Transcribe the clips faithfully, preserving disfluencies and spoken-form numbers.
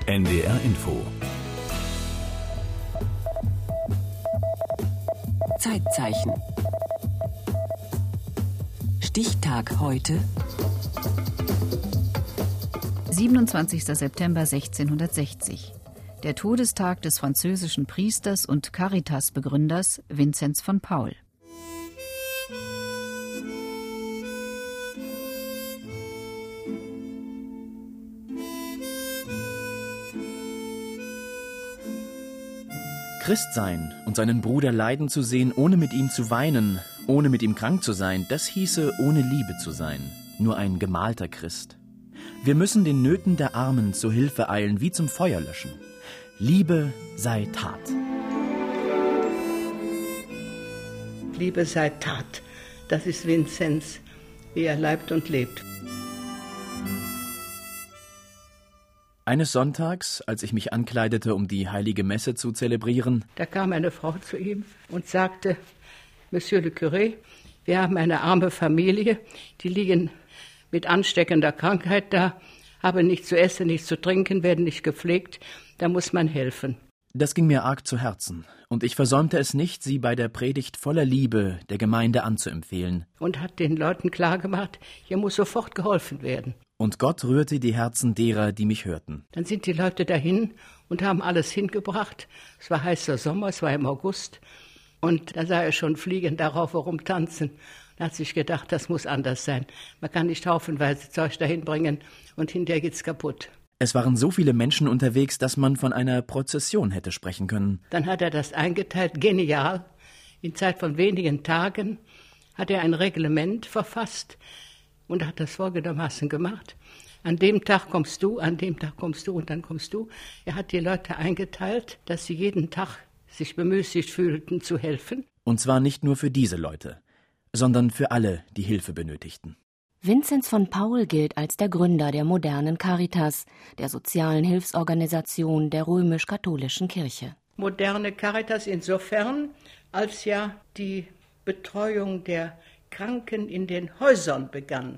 N D R Info. Zeitzeichen. Stichtag heute. siebenundzwanzigster September sechzehnhundertsechzig. Der Todestag des französischen Priesters und Caritas-Begründers Vinzenz von Paul. Christ sein und seinen Bruder leiden zu sehen, ohne mit ihm zu weinen, ohne mit ihm krank zu sein, das hieße, ohne Liebe zu sein, nur ein gemalter Christ. Wir müssen den Nöten der Armen zu Hilfe eilen, wie zum Feuerlöschen. Liebe sei Tat. Liebe sei Tat, das ist Vinzenz, wie er leibt und lebt. Eines Sonntags, als ich mich ankleidete, um die heilige Messe zu zelebrieren, da kam eine Frau zu ihm und sagte: Monsieur le Curé, wir haben eine arme Familie, die liegen mit ansteckender Krankheit da, haben nichts zu essen, nichts zu trinken, werden nicht gepflegt, da muss man helfen. Das ging mir arg zu Herzen, und ich versäumte es nicht, sie bei der Predigt voller Liebe der Gemeinde anzuempfehlen. Und hat den Leuten klargemacht, hier muss sofort geholfen werden. Und Gott rührte die Herzen derer, die mich hörten. Dann sind die Leute dahin und haben alles hingebracht. Es war heißer Sommer, es war im August. Und da sah er schon Fliegen darauf herumtanzen. Und hat sich gedacht, das muss anders sein. Man kann nicht haufenweise Zeug dahin bringen und hinterher geht's kaputt. Es waren so viele Menschen unterwegs, dass man von einer Prozession hätte sprechen können. Dann hat er das eingeteilt, genial. In Zeit von wenigen Tagen hat er ein Reglement verfasst und hat das folgendermaßen gemacht. An dem Tag kommst du, an dem Tag kommst du und dann kommst du. Er hat die Leute eingeteilt, dass sie jeden Tag sich bemüßigt fühlten zu helfen. Und zwar nicht nur für diese Leute, sondern für alle, die Hilfe benötigten. Vinzenz von Paul gilt als der Gründer der modernen Caritas, der sozialen Hilfsorganisation der römisch-katholischen Kirche. Moderne Caritas insofern, als ja die Betreuung der Kranken in den Häusern begann.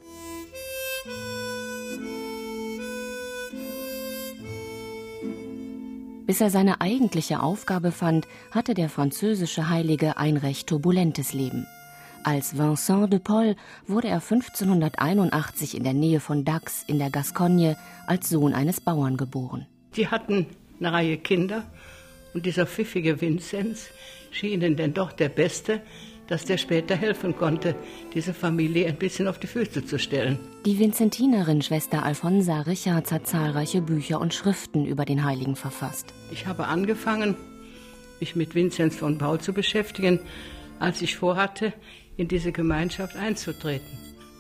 Bis er seine eigentliche Aufgabe fand, hatte der französische Heilige ein recht turbulentes Leben. Als Vincent de Paul wurde er fünfzehnhunderteinundachtzig in der Nähe von Dax in der Gascogne als Sohn eines Bauern geboren. Die hatten eine Reihe Kinder und dieser pfiffige Vinzenz schien ihnen denn doch der Beste, dass der später helfen konnte, diese Familie ein bisschen auf die Füße zu stellen. Die Vinzentinerin Schwester Alfonsa Richards hat zahlreiche Bücher und Schriften über den Heiligen verfasst. Ich habe angefangen, mich mit Vinzenz von Paul zu beschäftigen, als ich vorhatte, in diese Gemeinschaft einzutreten,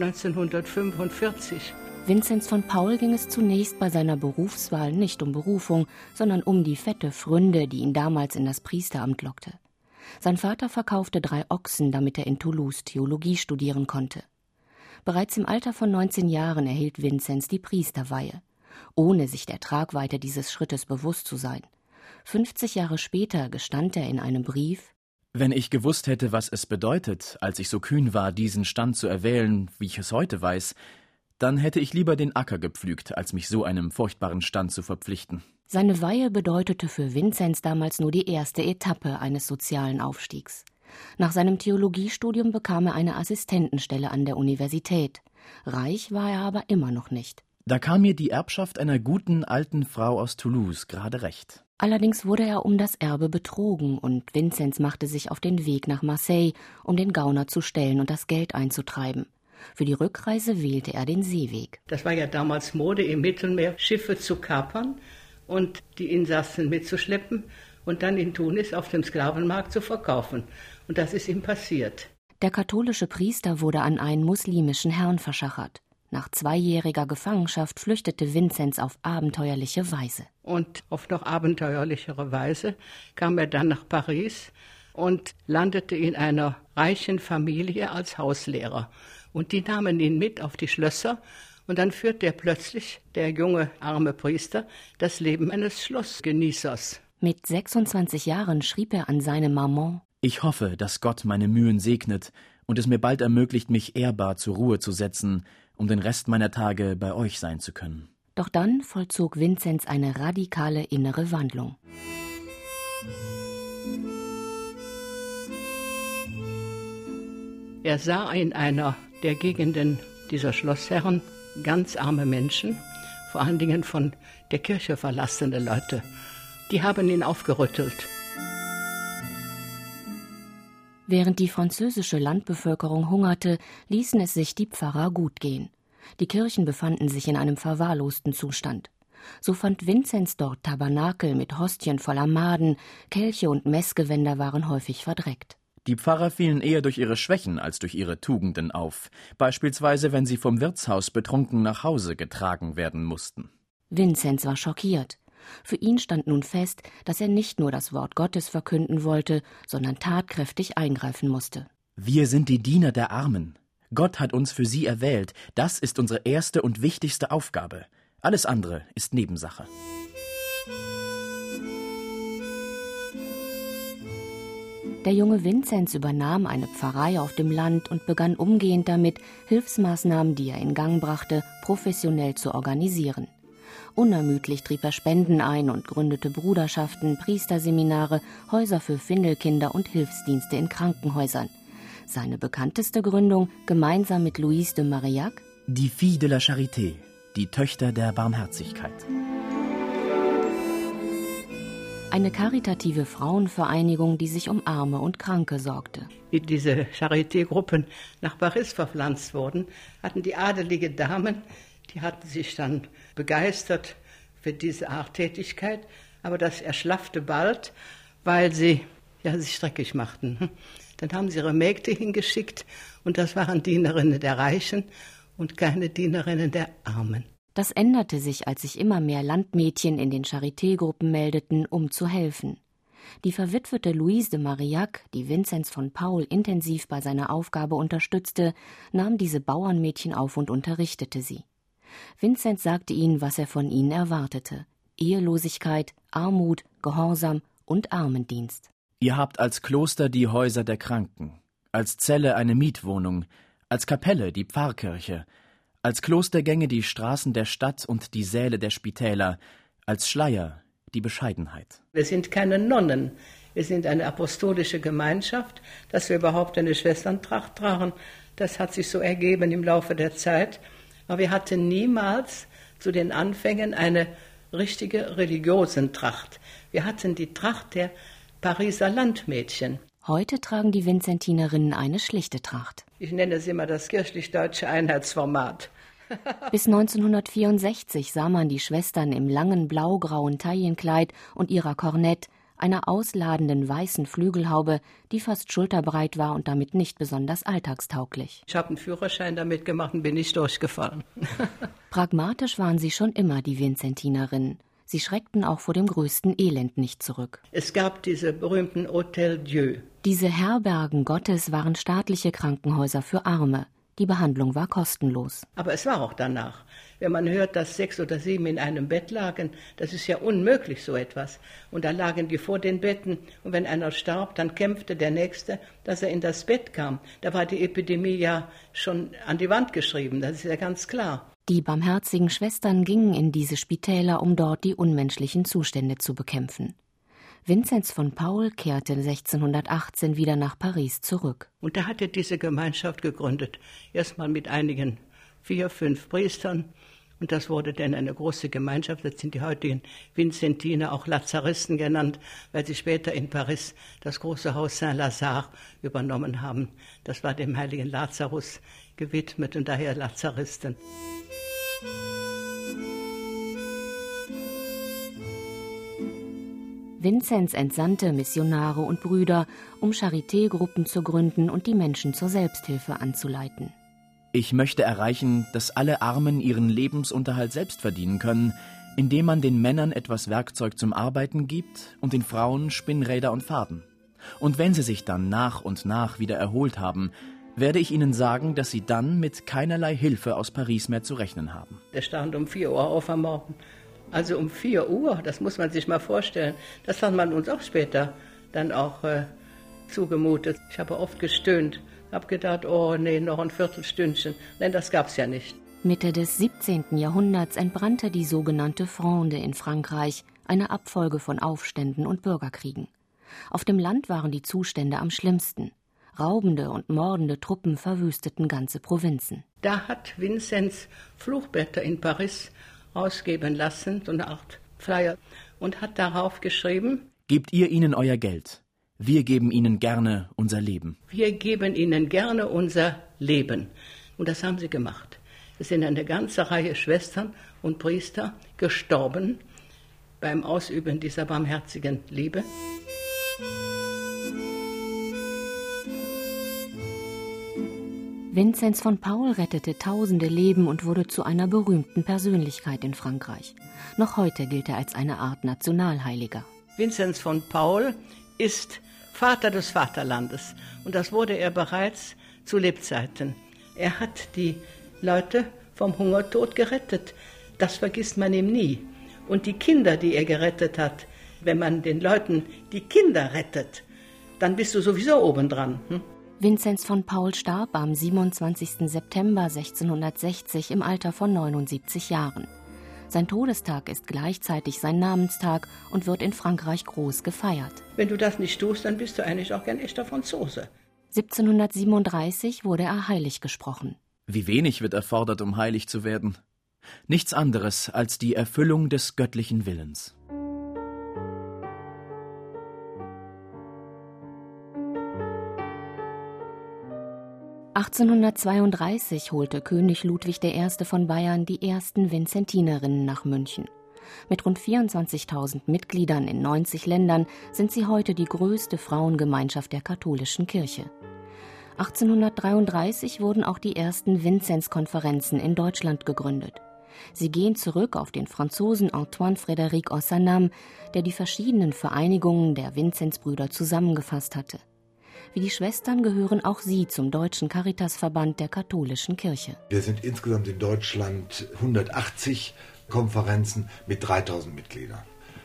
neunzehnhundertfünfundvierzig. Vinzenz von Paul ging es zunächst bei seiner Berufswahl nicht um Berufung, sondern um die fette Pfründe, die ihn damals in das Priesteramt lockte. Sein Vater verkaufte drei Ochsen, damit er in Toulouse Theologie studieren konnte. Bereits im Alter von neunzehn Jahren erhielt Vinzenz die Priesterweihe, ohne sich der Tragweite dieses Schrittes bewusst zu sein. fünfzig Jahre später gestand er in einem Brief: Wenn ich gewusst hätte, was es bedeutet, als ich so kühn war, diesen Stand zu erwählen, wie ich es heute weiß, dann hätte ich lieber den Acker gepflügt, als mich so einem furchtbaren Stand zu verpflichten. Seine Weihe bedeutete für Vinzenz damals nur die erste Etappe eines sozialen Aufstiegs. Nach seinem Theologiestudium bekam er eine Assistentenstelle an der Universität. Reich war er aber immer noch nicht. Da kam mir die Erbschaft einer guten alten Frau aus Toulouse gerade recht. Allerdings wurde er um das Erbe betrogen und Vinzenz machte sich auf den Weg nach Marseille, um den Gauner zu stellen und das Geld einzutreiben. Für die Rückreise wählte er den Seeweg. Das war ja damals Mode, im Mittelmeer Schiffe zu kapern und die Insassen mitzuschleppen und dann in Tunis auf dem Sklavenmarkt zu verkaufen. Und das ist ihm passiert. Der katholische Priester wurde an einen muslimischen Herrn verschachert. Nach zweijähriger Gefangenschaft flüchtete Vinzenz auf abenteuerliche Weise. Und auf noch abenteuerlichere Weise kam er dann nach Paris und landete in einer reichen Familie als Hauslehrer. Und die nahmen ihn mit auf die Schlösser und dann führte er plötzlich, der junge, arme Priester, das Leben eines Schlossgenießers. Mit sechsundzwanzig Jahren schrieb er an seine Maman: Ich hoffe, dass Gott meine Mühen segnet und es mir bald ermöglicht, mich ehrbar zur Ruhe zu setzen, um den Rest meiner Tage bei euch sein zu können. Doch dann vollzog Vinzenz eine radikale innere Wandlung. Er sah in einer der Gegenden dieser Schlossherren ganz arme Menschen, vor allen Dingen von der Kirche verlassene Leute. Die haben ihn aufgerüttelt. Während die französische Landbevölkerung hungerte, ließen es sich die Pfarrer gut gehen. Die Kirchen befanden sich in einem verwahrlosten Zustand. So fand Vinzenz dort Tabernakel mit Hostien voller Maden, Kelche und Messgewänder waren häufig verdreckt. Die Pfarrer fielen eher durch ihre Schwächen als durch ihre Tugenden auf, beispielsweise wenn sie vom Wirtshaus betrunken nach Hause getragen werden mussten. Vinzenz war schockiert. Für ihn stand nun fest, dass er nicht nur das Wort Gottes verkünden wollte, sondern tatkräftig eingreifen musste. Wir sind die Diener der Armen. Gott hat uns für sie erwählt. Das ist unsere erste und wichtigste Aufgabe. Alles andere ist Nebensache. Der junge Vinzenz übernahm eine Pfarrei auf dem Land und begann umgehend damit, Hilfsmaßnahmen, die er in Gang brachte, professionell zu organisieren. Unermüdlich trieb er Spenden ein und gründete Bruderschaften, Priesterseminare, Häuser für Findelkinder und Hilfsdienste in Krankenhäusern. Seine bekannteste Gründung, gemeinsam mit Louise de Marillac: Die Filles de la Charité, die Töchter der Barmherzigkeit. Eine karitative Frauenvereinigung, die sich um Arme und Kranke sorgte. Wie diese Charité-Gruppen nach Paris verpflanzt wurden, hatten die adelige Damen, die hatten sich dann begeistert für diese Art Tätigkeit, aber das erschlaffte bald, weil sie ja, sich dreckig machten. Dann haben sie ihre Mägde hingeschickt und das waren Dienerinnen der Reichen und keine Dienerinnen der Armen. Das änderte sich, als sich immer mehr Landmädchen in den Charité-Gruppen meldeten, um zu helfen. Die verwitwete Louise de Marillac, die Vinzenz von Paul intensiv bei seiner Aufgabe unterstützte, nahm diese Bauernmädchen auf und unterrichtete sie. Vinzenz sagte ihnen, was er von ihnen erwartete: Ehelosigkeit, Armut, Gehorsam und Armendienst. Ihr habt als Kloster die Häuser der Kranken, als Zelle eine Mietwohnung, als Kapelle die Pfarrkirche, als Klostergänge die Straßen der Stadt und die Säle der Spitäler, als Schleier die Bescheidenheit. Wir sind keine Nonnen, wir sind eine apostolische Gemeinschaft. Dass wir überhaupt eine Schwesterntracht tragen, das hat sich so ergeben im Laufe der Zeit. Aber wir hatten niemals zu den Anfängen eine richtige Religiosentracht. Wir hatten die Tracht der Pariser Landmädchen. Heute tragen die Vinzentinerinnen eine schlichte Tracht. Ich nenne es immer das kirchlich-deutsche Einheitsformat. Bis neunzehnhundertvierundsechzig sah man die Schwestern im langen blau-grauen Taillenkleid und ihrer Kornett, einer ausladenden weißen Flügelhaube, die fast schulterbreit war und damit nicht besonders alltagstauglich. Ich habe einen Führerschein damit gemacht und bin nicht durchgefallen. Pragmatisch waren sie schon immer, die Vinzentinerinnen. Sie schreckten auch vor dem größten Elend nicht zurück. Es gab diese berühmten Hôtel Dieu. Diese Herbergen Gottes waren staatliche Krankenhäuser für Arme. Die Behandlung war kostenlos. Aber es war auch danach. Wenn man hört, dass sechs oder sieben in einem Bett lagen, das ist ja unmöglich, so etwas. Und da lagen die vor den Betten. Und wenn einer starb, dann kämpfte der Nächste, dass er in das Bett kam. Da war die Epidemie ja schon an die Wand geschrieben, das ist ja ganz klar. Die barmherzigen Schwestern gingen in diese Spitäler, um dort die unmenschlichen Zustände zu bekämpfen. Vinzenz von Paul kehrte sechzehnhundertachtzehn wieder nach Paris zurück. Und da hat er diese Gemeinschaft gegründet. Erstmal mit einigen vier, fünf Priestern. Und das wurde dann eine große Gemeinschaft. Das sind die heutigen Vinzentiner, auch Lazaristen genannt, weil sie später in Paris das große Haus Saint-Lazare übernommen haben. Das war dem heiligen Lazarus gewidmet und daher Lazaristen. Vinzenz entsandte Missionare und Brüder, um Charité-Gruppen zu gründen und die Menschen zur Selbsthilfe anzuleiten. Ich möchte erreichen, dass alle Armen ihren Lebensunterhalt selbst verdienen können, indem man den Männern etwas Werkzeug zum Arbeiten gibt und den Frauen Spinnräder und Faden. Und wenn sie sich dann nach und nach wieder erholt haben, werde ich ihnen sagen, dass sie dann mit keinerlei Hilfe aus Paris mehr zu rechnen haben. Der stand um vier Uhr auf am Morgen. Also um vier Uhr, das muss man sich mal vorstellen. Das hat man uns auch später dann auch äh, zugemutet. Ich habe oft gestöhnt, habe gedacht, oh nee, noch ein Viertelstündchen. Nein, das gab's ja nicht. Mitte des siebzehnten Jahrhunderts entbrannte die sogenannte Fronde in Frankreich, eine Abfolge von Aufständen und Bürgerkriegen. Auf dem Land waren die Zustände am schlimmsten. Raubende und mordende Truppen verwüsteten ganze Provinzen. Da hat Vinzenz Fluchblätter in Paris ausgeben lassen, so eine Art Flyer, und hat darauf geschrieben: Gebt ihr ihnen euer Geld, wir geben ihnen gerne unser Leben. Wir geben ihnen gerne unser Leben. Und das haben sie gemacht. Es sind eine ganze Reihe Schwestern und Priester gestorben beim Ausüben dieser barmherzigen Liebe. Vinzenz von Paul rettete tausende Leben und wurde zu einer berühmten Persönlichkeit in Frankreich. Noch heute gilt er als eine Art Nationalheiliger. Vinzenz von Paul ist Vater des Vaterlandes und das wurde er bereits zu Lebzeiten. Er hat die Leute vom Hungertod gerettet. Das vergisst man ihm nie. Und die Kinder, die er gerettet hat, wenn man den Leuten die Kinder rettet, dann bist du sowieso obendran. Hm? Vinzenz von Paul starb am siebenundzwanzigsten September sechzehnhundertsechzig im Alter von neunundsiebzig Jahren. Sein Todestag ist gleichzeitig sein Namenstag und wird in Frankreich groß gefeiert. Wenn du das nicht tust, dann bist du eigentlich auch kein echter Franzose. siebzehnhundertsiebenunddreißig wurde er heilig gesprochen. Wie wenig wird erfordert, um heilig zu werden? Nichts anderes als die Erfüllung des göttlichen Willens. achtzehnhundertzweiunddreißig holte König Ludwig der Erste von Bayern die ersten Vinzentinerinnen nach München. Mit rund vierundzwanzigtausend Mitgliedern in neunzig Ländern sind sie heute die größte Frauengemeinschaft der katholischen Kirche. achtzehnhundertdreiunddreißig wurden auch die ersten Vinzenz-Konferenzen in Deutschland gegründet. Sie gehen zurück auf den Franzosen Antoine-Frédéric Ozanam, der die verschiedenen Vereinigungen der Vinzenzbrüder zusammengefasst hatte. Wie die Schwestern gehören auch sie zum Deutschen Caritasverband der katholischen Kirche. Wir sind insgesamt in Deutschland hundertachtzig Konferenzen mit dreitausend Mitgliedern.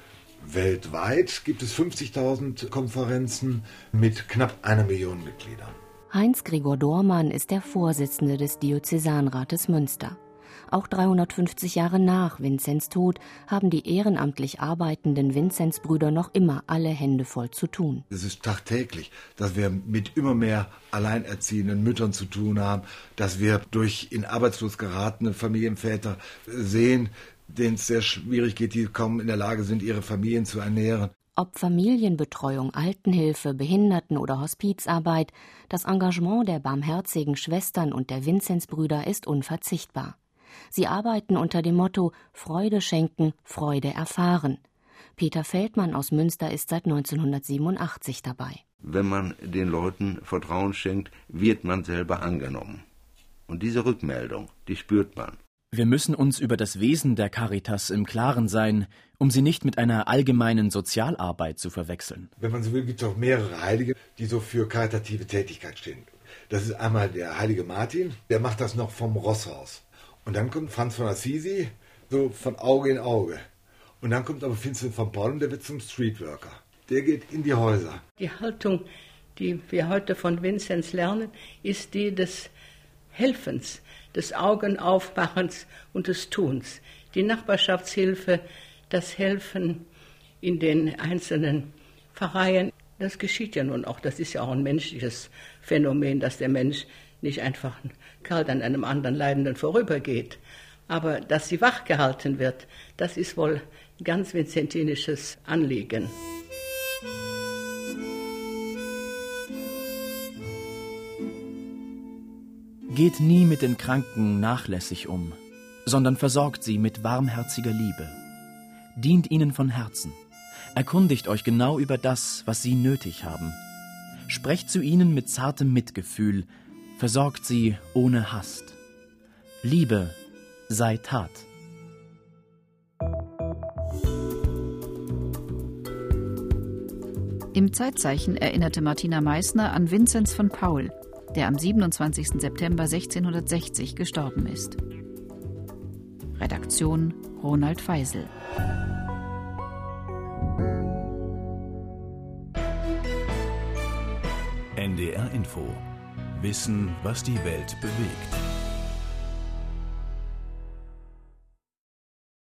Weltweit gibt es fünfzigtausend Konferenzen mit knapp einer Million Mitgliedern. Heinz Gregor Dohrmann ist der Vorsitzende des Diözesanrates Münster. Auch dreihundertfünfzig Jahre nach Vinzenz Tod haben die ehrenamtlich arbeitenden Vinzenzbrüder noch immer alle Hände voll zu tun. Es ist tagtäglich, dass wir mit immer mehr alleinerziehenden Müttern zu tun haben, dass wir durch in Arbeitslos geratene Familienväter sehen, denen es sehr schwierig geht, die kaum in der Lage sind, ihre Familien zu ernähren. Ob Familienbetreuung, Altenhilfe, Behinderten- oder Hospizarbeit, das Engagement der barmherzigen Schwestern und der Vinzenzbrüder ist unverzichtbar. Sie arbeiten unter dem Motto Freude schenken, Freude erfahren. Peter Feldmann aus Münster ist seit neunzehnhundertsiebenundachtzig dabei. Wenn man den Leuten Vertrauen schenkt, wird man selber angenommen. Und diese Rückmeldung, die spürt man. Wir müssen uns über das Wesen der Caritas im Klaren sein, um sie nicht mit einer allgemeinen Sozialarbeit zu verwechseln. Wenn man so will, gibt es auch mehrere Heilige, die so für karitative Tätigkeit stehen. Das ist einmal der heilige Martin, der macht das noch vom Ross aus. Und dann kommt Franz von Assisi, so von Auge in Auge. Und dann kommt aber Vinzenz von Paul, der wird zum Streetworker. Der geht in die Häuser. Die Haltung, die wir heute von Vinzenz lernen, ist die des Helfens, des Augenaufmachens und des Tuns. Die Nachbarschaftshilfe, das Helfen in den einzelnen Pfarreien, das geschieht ja nun auch. Das ist ja auch ein menschliches Phänomen, dass der Mensch nicht einfach kalt an einem anderen Leidenden vorübergeht. Aber dass sie wachgehalten wird, das ist wohl ein ganz vinzentinisches Anliegen. Geht nie mit den Kranken nachlässig um, sondern versorgt sie mit warmherziger Liebe. Dient ihnen von Herzen. Erkundigt euch genau über das, was sie nötig haben. Sprecht zu ihnen mit zartem Mitgefühl, versorgt sie ohne Hast. Liebe sei Tat. Im Zeitzeichen erinnerte Martina Meissner an Vinzenz von Paul, der am siebenundzwanzigsten September sechzehnhundertsechzig gestorben ist. Redaktion Ronald Feisel. N D R Info. Wissen, was die Welt bewegt.